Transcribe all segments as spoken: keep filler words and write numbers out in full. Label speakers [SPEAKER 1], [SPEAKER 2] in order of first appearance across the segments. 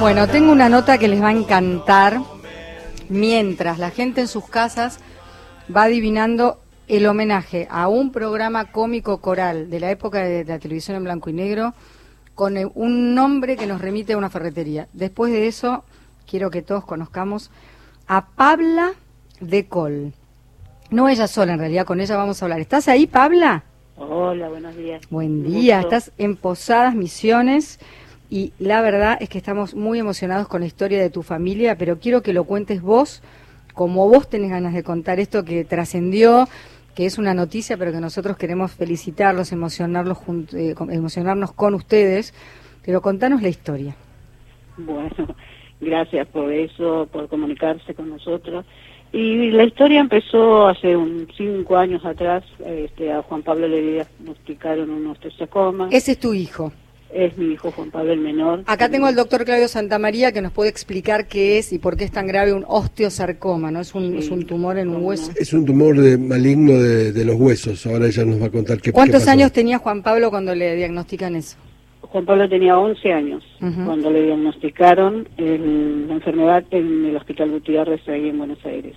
[SPEAKER 1] Bueno, tengo una nota que les va a encantar mientras la gente en sus casas va adivinando el homenaje a un programa cómico coral de la época de la televisión en blanco y negro con un nombre que nos remite a una ferretería. Después de eso, quiero que todos conozcamos a Pabla de Col. No ella sola, en realidad, con ella vamos a hablar. ¿Estás ahí, Pabla?
[SPEAKER 2] Hola, buenos días.
[SPEAKER 1] Buen día, estás en Posadas Misiones y la verdad es que estamos muy emocionados con la historia de tu familia, pero quiero que lo cuentes vos, como vos tenés ganas de contar esto que trascendió, que es una noticia, pero que nosotros queremos felicitarlos, emocionarlos, eh, emocionarnos con ustedes, pero contanos la historia.
[SPEAKER 2] Bueno, gracias por eso, por comunicarse con nosotros. Y la historia empezó hace un cinco años atrás. Este, a Juan Pablo le diagnosticaron un osteosarcoma.
[SPEAKER 1] Ese es tu hijo.
[SPEAKER 2] Es mi hijo Juan Pablo, el menor.
[SPEAKER 1] Acá tengo al doctor Claudio Santamaría que nos puede explicar qué es y por qué es tan grave un osteosarcoma, ¿no? Es un, sí, es un tumor en un hueso.
[SPEAKER 3] Es un tumor de, maligno de, de los huesos. Ahora ella nos va a contar qué,
[SPEAKER 1] ¿Cuántos
[SPEAKER 3] qué pasó.
[SPEAKER 1] años tenía Juan Pablo cuando le diagnostican eso?
[SPEAKER 2] Juan Pablo tenía once años uh-huh. cuando le diagnosticaron el, la enfermedad en el Hospital Gutiérrez, ahí en Buenos Aires.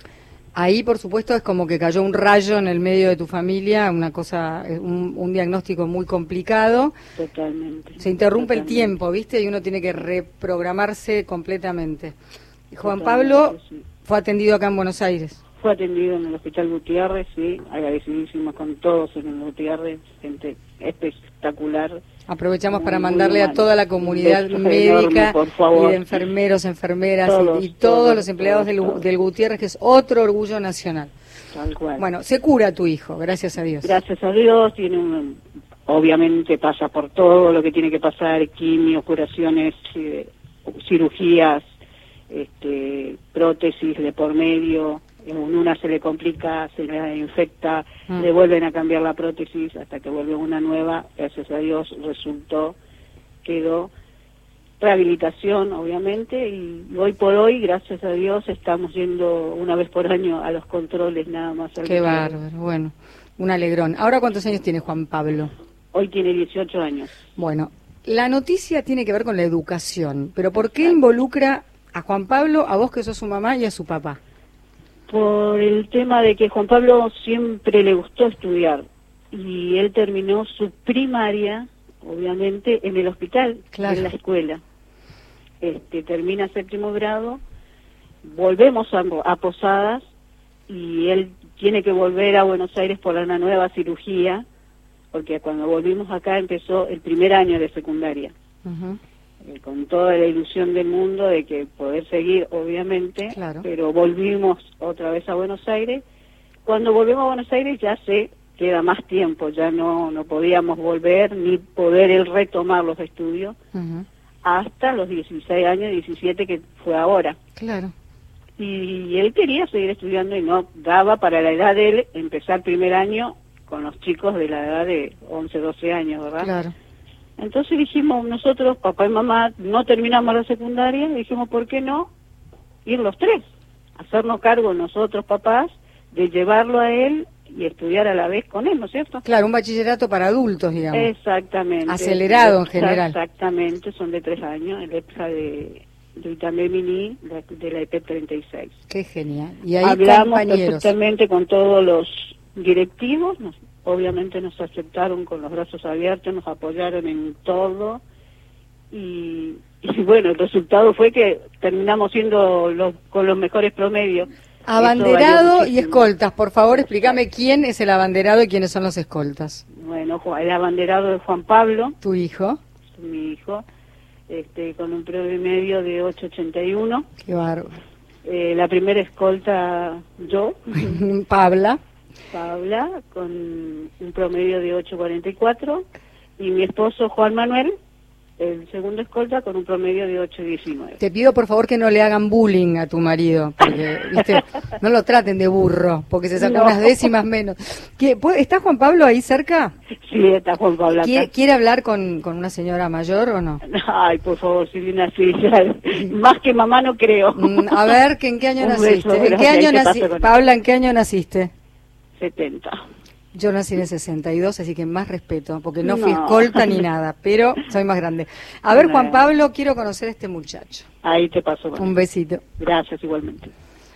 [SPEAKER 1] Ahí, por supuesto, es como que cayó un rayo en el medio de tu familia, una cosa, un, un diagnóstico muy complicado.
[SPEAKER 2] Totalmente.
[SPEAKER 1] Se interrumpe
[SPEAKER 2] totalmente.
[SPEAKER 1] el tiempo, ¿viste? Y uno tiene que reprogramarse completamente. Juan Pablo sí. fue atendido acá en Buenos Aires.
[SPEAKER 2] Fue atendido en el Hospital Gutiérrez, sí, agradecidísimos con todos en el Gutiérrez, gente espectacular.
[SPEAKER 1] Aprovechamos
[SPEAKER 2] muy,
[SPEAKER 1] para mandarle a toda la comunidad médica enorme, y de enfermeros, enfermeras todos, y, y todos, todos los empleados todos, del, todos. del Gutiérrez, que es otro orgullo nacional.
[SPEAKER 2] Tal cual.
[SPEAKER 1] Bueno, se cura tu hijo, gracias a Dios.
[SPEAKER 2] Gracias a Dios, tiene un, obviamente pasa por todo lo que tiene que pasar, quimio, curaciones, eh, cirugías, este, prótesis de por medio. En una se le complica, se le infecta, mm. le vuelven a cambiar la prótesis hasta que vuelve una nueva. Gracias a Dios resultó, quedó rehabilitación, obviamente, y hoy por hoy, gracias a Dios, estamos yendo una vez por año a los controles nada más.
[SPEAKER 1] Qué bárbaro, bueno, un alegrón. ¿Ahora cuántos años tiene Juan Pablo?
[SPEAKER 2] Hoy tiene dieciocho años.
[SPEAKER 1] Bueno, la noticia tiene que ver con la educación, pero ¿por qué involucra a Juan Pablo, a vos que sos su mamá y a su papá?
[SPEAKER 2] Por el tema de que Juan Pablo siempre le gustó estudiar y él terminó su primaria, obviamente, en el hospital, claro. en la escuela. Este, termina séptimo grado, volvemos a, a Posadas y él tiene que volver a Buenos Aires por una nueva cirugía, porque cuando volvimos acá empezó el primer año de secundaria. Uh-huh. Con toda la ilusión del mundo de que poder seguir, obviamente, claro. pero volvimos otra vez a Buenos Aires. Cuando volvemos a Buenos Aires ya se queda más tiempo, ya no no podíamos volver ni poder él retomar los estudios uh-huh. hasta los dieciséis años, diecisiete que fue ahora.
[SPEAKER 1] Claro.
[SPEAKER 2] Y, y él quería seguir estudiando y no daba para la edad de él empezar primer año con los chicos de la edad de once, doce años, ¿verdad?
[SPEAKER 1] Claro.
[SPEAKER 2] Entonces dijimos nosotros, papá y mamá, no terminamos la secundaria, dijimos, ¿por qué no ir los tres? Hacernos cargo nosotros, papás, de llevarlo a él y estudiar a la vez con él, ¿no es cierto?
[SPEAKER 1] Claro, un bachillerato para adultos, digamos.
[SPEAKER 2] Exactamente.
[SPEAKER 1] Acelerado en general.
[SPEAKER 2] Exactamente, son de tres años, el EPSA de, de Itamé Mini, de la E P treinta y seis.
[SPEAKER 1] Qué genial. Y ahí
[SPEAKER 2] hablamos
[SPEAKER 1] compañeros.
[SPEAKER 2] perfectamente con todos los directivos, nos obviamente nos aceptaron con los brazos abiertos, nos apoyaron en todo y, y bueno, el resultado fue que terminamos siendo los, con los mejores promedios.
[SPEAKER 1] Abanderado y escoltas, por favor explícame quién es el abanderado y quiénes son los escoltas.
[SPEAKER 2] Bueno, el abanderado de Juan Pablo.
[SPEAKER 1] ¿Tu hijo?
[SPEAKER 2] Mi hijo, este, con un promedio de ocho ochenta y uno.
[SPEAKER 1] Qué bárbaro.
[SPEAKER 2] Eh, la primera escolta yo.
[SPEAKER 1] Pabla.
[SPEAKER 2] Paula, con un promedio de ocho cuarenta y cuatro, y mi esposo Juan Manuel, el segundo escolta, con un promedio de ocho diecinueve.
[SPEAKER 1] Te pido por favor que no le hagan bullying a tu marido, porque ¿viste? No lo traten de burro, porque se sacó no. unas décimas menos. ¿Está Juan Pablo ahí cerca?
[SPEAKER 2] Sí, está Juan Pablo acá.
[SPEAKER 1] ¿Quiere, ¿quiere hablar con, con una señora mayor o no?
[SPEAKER 2] Ay, por favor, Silvina, sí, ya, más que mamá no creo.
[SPEAKER 1] A ver, ¿en qué año naciste? ¿En qué año naciste? Paula, ¿en qué año naciste?
[SPEAKER 2] setenta.
[SPEAKER 1] Yo nací en el sesenta y dos, así que más respeto, porque no, no. fui escolta ni nada, pero soy más grande. A ver, Juan Pablo, quiero conocer a este muchacho.
[SPEAKER 2] Ahí te paso.
[SPEAKER 1] Bueno. Un besito.
[SPEAKER 2] Gracias, igualmente.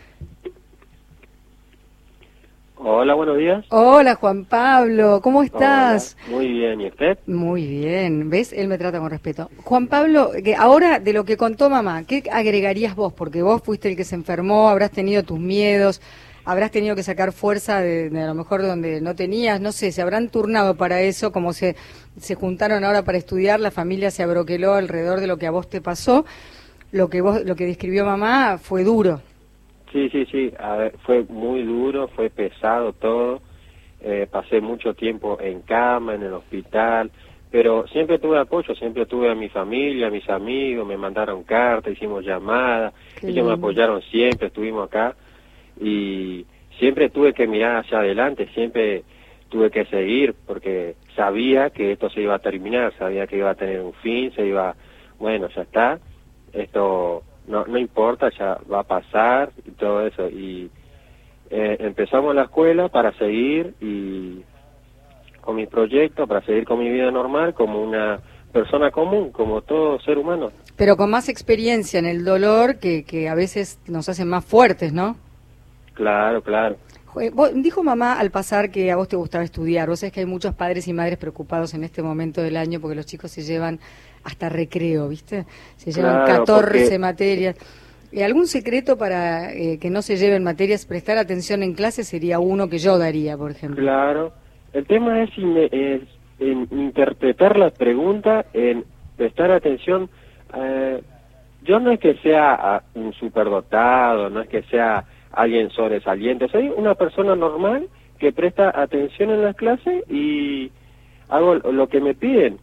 [SPEAKER 4] Hola, buenos días.
[SPEAKER 1] Hola, Juan Pablo, ¿cómo estás?
[SPEAKER 4] Hola. Muy bien, ¿y usted?
[SPEAKER 1] Muy bien, ¿ves? Él me trata con respeto. Juan Pablo, que ahora de lo que contó mamá, ¿qué agregarías vos? Porque vos fuiste el que se enfermó, habrás tenido tus miedos, habrás tenido que sacar fuerza de, de a lo mejor donde no tenías, no sé, se habrán turnado para eso, como se, se juntaron ahora para estudiar, la familia se abroqueló alrededor de lo que a vos te pasó, lo que vos, lo que describió mamá fue duro.
[SPEAKER 4] Sí, sí, sí, a ver, fue muy duro, fue pesado todo, eh, pasé mucho tiempo en cama, en el hospital, pero siempre tuve apoyo, siempre tuve a mi familia, a mis amigos, me mandaron cartas, hicimos llamadas, Qué ellos lindo. Me apoyaron siempre, estuvimos acá, y siempre tuve que mirar hacia adelante, siempre tuve que seguir, porque sabía que esto se iba a terminar, sabía que iba a tener un fin, se iba, bueno, ya está, esto... No, no importa, ya va a pasar y todo eso. Y eh, empezamos la escuela para seguir y con mi proyecto, para seguir con mi vida normal como una persona común, como todo ser humano.
[SPEAKER 1] Pero con más experiencia en el dolor que, que a veces nos hacen más fuertes, ¿no?
[SPEAKER 4] Claro, claro.
[SPEAKER 1] Dijo mamá al pasar que a vos te gustaba estudiar. Vos sabés que hay muchos padres y madres preocupados en este momento del año porque los chicos se llevan hasta recreo, ¿viste? Se llevan
[SPEAKER 4] claro,
[SPEAKER 1] catorce
[SPEAKER 4] porque...
[SPEAKER 1] materias. ¿Algún secreto para eh, que no se lleven materias? Prestar atención en clase sería uno que yo daría, por ejemplo.
[SPEAKER 4] Claro. El tema es, in, es en interpretar la pregunta, en prestar atención. Eh, yo no es que sea un superdotado, no es que sea alguien sobresaliente, soy una persona normal que presta atención en las clases y hago lo que me piden.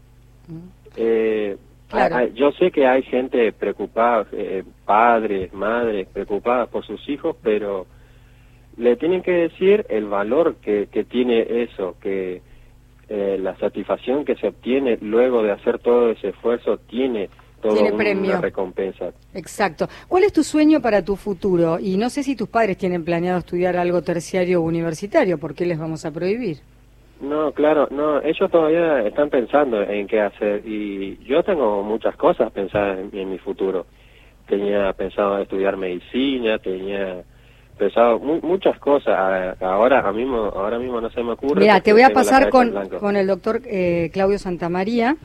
[SPEAKER 4] Eh,
[SPEAKER 1] claro.
[SPEAKER 4] a, yo sé que hay gente preocupada, eh, padres, madres preocupadas por sus hijos, pero le tienen que decir el valor que, que tiene eso, que eh, la satisfacción que se obtiene luego de hacer todo ese esfuerzo tiene todo
[SPEAKER 1] tiene
[SPEAKER 4] un,
[SPEAKER 1] premio.
[SPEAKER 4] Una recompensa.
[SPEAKER 1] Exacto. ¿Cuál es tu sueño para tu futuro? Y no sé si tus padres tienen planeado estudiar algo terciario o universitario, ¿por qué les vamos a prohibir?
[SPEAKER 4] No, claro, no, ellos todavía están pensando en qué hacer y yo tengo muchas cosas pensadas en, en mi futuro. Tenía pensado estudiar medicina, tenía pensado mu muchas cosas. Ahora, a mismo, ahora mismo no se me ocurre.
[SPEAKER 1] Mira, te voy a pasar con, con el doctor eh, Claudio Santamaría,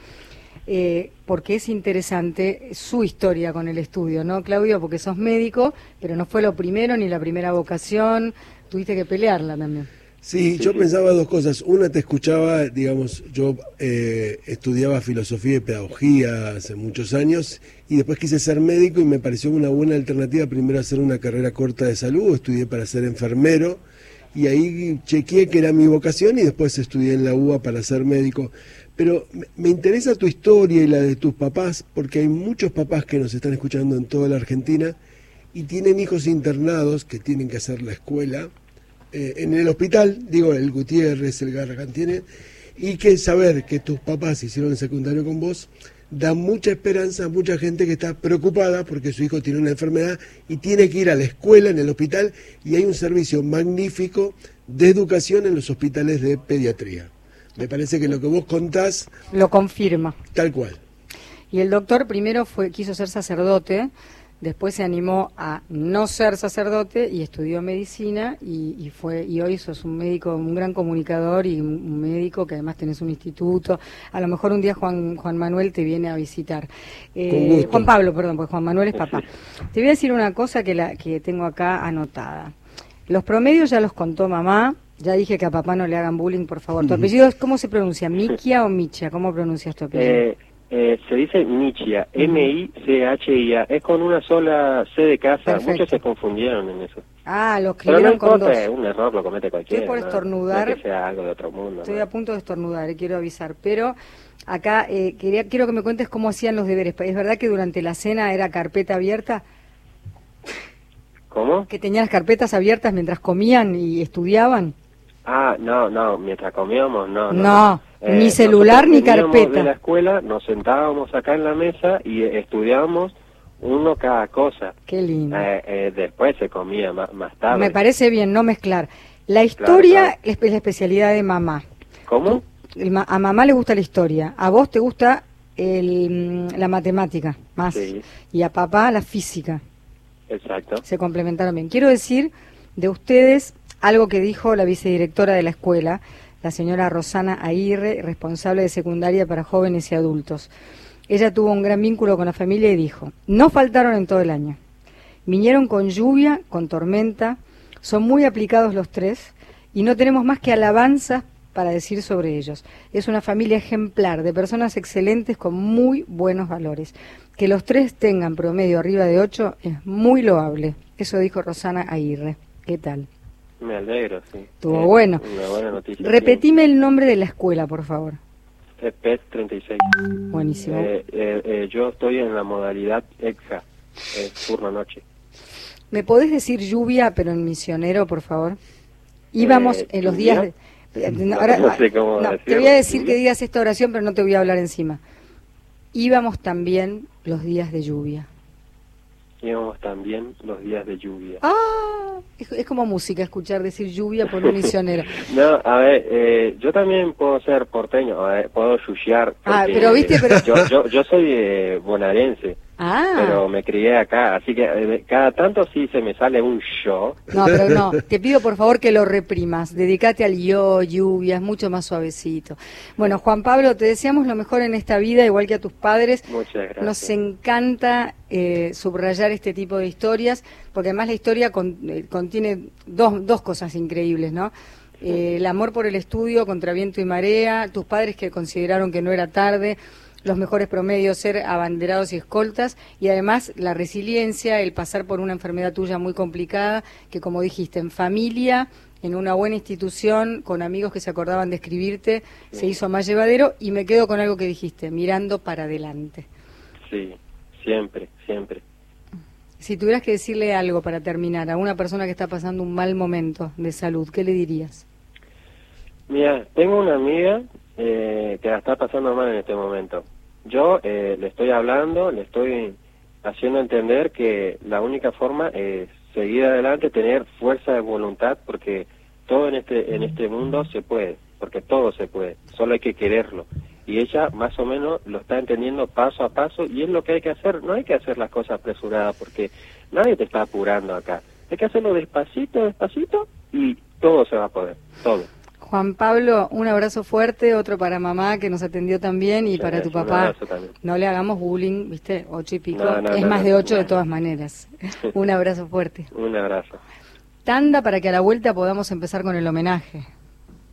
[SPEAKER 1] eh, porque es interesante su historia con el estudio, ¿no, Claudio? Porque sos médico, pero no fue lo primero ni la primera vocación, tuviste que pelearla también.
[SPEAKER 3] Sí, yo pensaba dos cosas. Una, te escuchaba, digamos, yo eh, estudiaba filosofía y pedagogía hace muchos años y después quise ser médico y me pareció una buena alternativa primero hacer una carrera corta de salud, estudié para ser enfermero y ahí chequeé que era mi vocación y después estudié en la U A para ser médico. Pero me interesa tu historia y la de tus papás, porque hay muchos papás que nos están escuchando en toda la Argentina y tienen hijos internados que tienen que hacer la escuela. Eh, en el hospital, digo, el Gutiérrez, el Garrahan tiene, y que saber que tus papás hicieron el secundario con vos, da mucha esperanza a mucha gente que está preocupada porque su hijo tiene una enfermedad y tiene que ir a la escuela en el hospital, y hay un servicio magnífico de educación en los hospitales de pediatría. Me parece que lo que vos contás...
[SPEAKER 1] Lo confirma.
[SPEAKER 3] Tal cual.
[SPEAKER 1] Y el doctor primero fue quiso ser sacerdote, después se animó a no ser sacerdote y estudió medicina y, y fue y hoy sos un médico, un gran comunicador y un médico que además tenés un instituto. A lo mejor un día Juan Juan Manuel te viene a visitar. Eh, Juan Pablo, perdón, porque Juan Manuel es papá. Te voy a decir una cosa que la que tengo acá anotada. Los promedios ya los contó mamá. Ya dije que a papá no le hagan bullying, por favor. ¿Tu apellido es, cómo se pronuncia? ¿Michia o Micha? ¿Cómo pronuncias tu apellido?
[SPEAKER 4] Eh... Eh, se dice Michia, M I C H I A, es con una sola C de casa. Perfecto. Muchos se confundieron en eso.
[SPEAKER 1] Ah, lo escribieron
[SPEAKER 4] Pero no
[SPEAKER 1] con
[SPEAKER 4] importa,
[SPEAKER 1] dos.
[SPEAKER 4] Es un error, lo comete cualquiera.
[SPEAKER 1] Estoy por estornudar.
[SPEAKER 4] No, no es que sea algo de otro mundo.
[SPEAKER 1] Estoy
[SPEAKER 4] ¿no?
[SPEAKER 1] a punto de estornudar, eh, quiero avisar. Pero acá eh, quería, quiero que me cuentes cómo hacían los deberes. ¿Es verdad que durante la cena era carpeta abierta?
[SPEAKER 4] ¿Cómo? ¿Que
[SPEAKER 1] tenían las carpetas abiertas mientras comían y estudiaban?
[SPEAKER 4] Ah, no, no, mientras comíamos, no. No,
[SPEAKER 1] no eh, ni celular ni carpeta.
[SPEAKER 4] De la escuela nos sentábamos acá en la mesa y eh, estudiábamos uno cada cosa.
[SPEAKER 1] Qué lindo.
[SPEAKER 4] Eh, eh, después se comía más, más tarde.
[SPEAKER 1] Me parece bien no mezclar La historia
[SPEAKER 4] claro, claro.
[SPEAKER 1] es la especialidad de mamá.
[SPEAKER 4] ¿Cómo?
[SPEAKER 1] A mamá le gusta la historia, a vos te gusta el, la matemática más,
[SPEAKER 4] sí.
[SPEAKER 1] y a papá la física.
[SPEAKER 4] Exacto.
[SPEAKER 1] Se complementaron bien. Quiero decir de ustedes algo que dijo la vicedirectora de la escuela, la señora Rosana Aguirre, responsable de secundaria para jóvenes y adultos. Ella tuvo un gran vínculo con la familia y dijo: no faltaron en todo el año. Vinieron con lluvia, con tormenta, son muy aplicados los tres y no tenemos más que alabanzas para decir sobre ellos. Es una familia ejemplar, de personas excelentes con muy buenos valores. Que los tres tengan promedio arriba de ocho es muy loable. Eso dijo Rosana Aguirre. ¿Qué tal?
[SPEAKER 4] Me alegro, sí.
[SPEAKER 1] Estuvo eh, bueno.
[SPEAKER 4] Una buena noticia.
[SPEAKER 1] Repetime sí. el nombre de la escuela, por favor.
[SPEAKER 4] P E T treinta y seis.
[SPEAKER 1] Buenísimo.
[SPEAKER 4] Eh, eh, eh, yo estoy en la modalidad EXA, eh, turno noche.
[SPEAKER 1] ¿Me podés decir lluvia, pero en misionero, por favor? Íbamos eh, en los días... De,
[SPEAKER 4] No,
[SPEAKER 1] Ahora,
[SPEAKER 4] no sé cómo
[SPEAKER 1] no, te voy a decir que digas esta oración, pero no te voy a hablar encima. Íbamos también los días de lluvia.
[SPEAKER 4] Íbamos también los días de lluvia.
[SPEAKER 1] Ah, es, es como música escuchar decir lluvia por un misionero.
[SPEAKER 4] No, a ver, eh, yo también puedo ser porteño, a ver, puedo yuyar.
[SPEAKER 1] Ah, pero viste, pero...
[SPEAKER 4] Yo, yo, yo soy eh, bonaerense.
[SPEAKER 1] Ah.
[SPEAKER 4] Pero me crié acá, así que eh, cada tanto sí se me sale un yo.
[SPEAKER 1] No, pero no, te pido por favor que lo reprimas, dedícate al yo, lluvia, es mucho más suavecito. Bueno, Juan Pablo, te deseamos lo mejor en esta vida, igual que a tus padres.
[SPEAKER 4] Muchas gracias.
[SPEAKER 1] Nos encanta eh, subrayar este tipo de historias, porque además la historia con, eh, contiene dos, dos cosas increíbles, ¿no? Eh, el amor por el estudio contra viento y marea, tus padres que consideraron que no era tarde, los mejores promedios, ser abanderados y escoltas, y además la resiliencia, el pasar por una enfermedad tuya muy complicada, que como dijiste, en familia, en una buena institución, con amigos que se acordaban de escribirte, sí. se hizo más llevadero, y me quedo con algo que dijiste, mirando para adelante.
[SPEAKER 4] Sí, siempre, siempre.
[SPEAKER 1] Si tuvieras que decirle algo para terminar a una persona que está pasando un mal momento de salud, ¿qué le dirías?
[SPEAKER 4] Mira, tengo una amiga Eh, que la está pasando mal en este momento. Yo eh, le estoy hablando, le estoy haciendo entender que la única forma es seguir adelante, tener fuerza de voluntad, porque todo en este en este mundo se puede, porque todo se puede, solo hay que quererlo. Y ella más o menos lo está entendiendo paso a paso, y es lo que hay que hacer. No hay que hacer las cosas apresuradas, porque nadie te está apurando acá. Hay que hacerlo despacito, despacito, y todo se va a poder, todo.
[SPEAKER 1] Juan Pablo, un abrazo fuerte, otro para mamá que nos atendió también, y sí, para tu papá. No le hagamos bullying, ¿viste? Ocho y pico. No, no, es no, más no, de ocho no. de todas maneras. Un abrazo fuerte.
[SPEAKER 4] Un abrazo.
[SPEAKER 1] Tanda para que a la vuelta podamos empezar con el homenaje.